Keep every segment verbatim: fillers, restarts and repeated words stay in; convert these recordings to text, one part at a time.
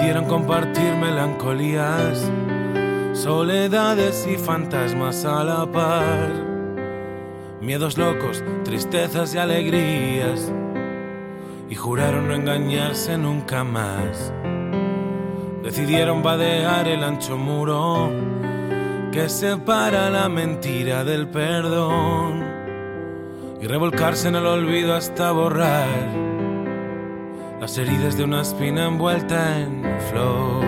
Decidieron compartir melancolías, soledades y fantasmas a la par, miedos locos, tristezas y alegrías, y juraron no engañarse nunca más. Decidieron vadear el ancho muro que separa la mentira del perdón y revolcarse en el olvido hasta borrar las heridas de una espina envuelta en flor.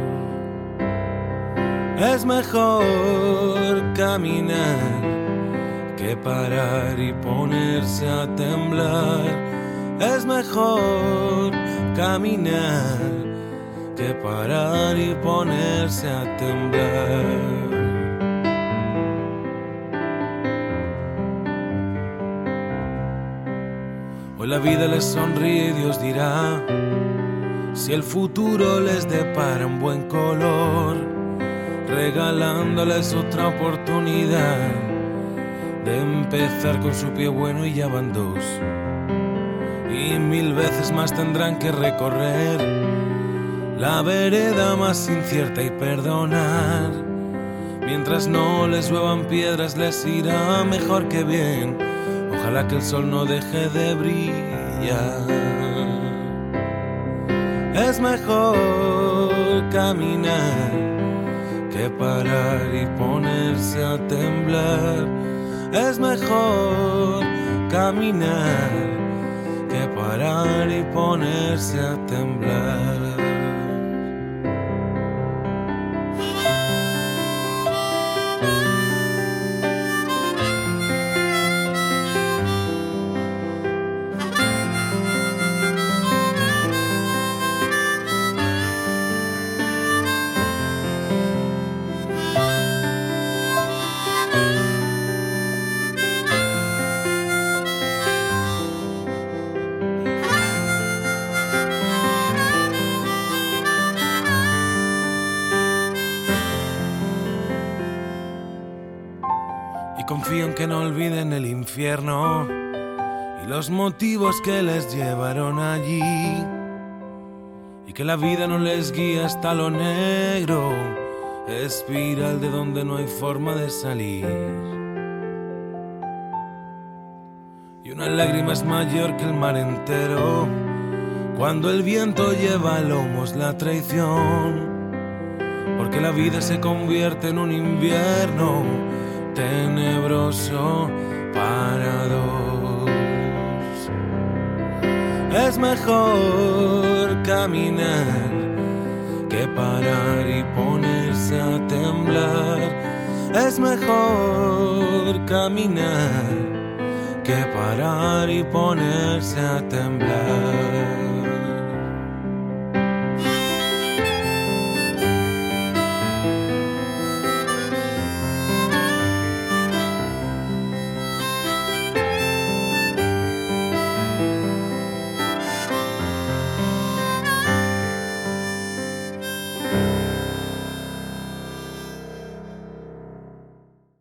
Es mejor caminar que parar y ponerse a temblar. Es mejor caminar que parar y ponerse a temblar. Hoy la vida les sonríe y Dios dirá si el futuro les depara un buen color, regalándoles otra oportunidad de empezar con su pie bueno, y ya van dos, y mil veces más tendrán que recorrer la vereda más incierta y perdonar. Mientras no les lluevan piedras les irá mejor que bien. Ojalá que el sol no deje de brillar. Es mejor caminar que parar y ponerse a temblar. Es mejor caminar que parar y ponerse a temblar. Y confío en que no olviden el infierno y los motivos que les llevaron allí, y que la vida no les guíe hasta lo negro, espiral de donde no hay forma de salir. Y una lágrima es mayor que el mar entero cuando el viento lleva a lomos la traición, porque la vida se convierte en un invierno tenebroso para dos. Es mejor caminar que parar y ponerse a temblar. Es mejor caminar que parar y ponerse a temblar.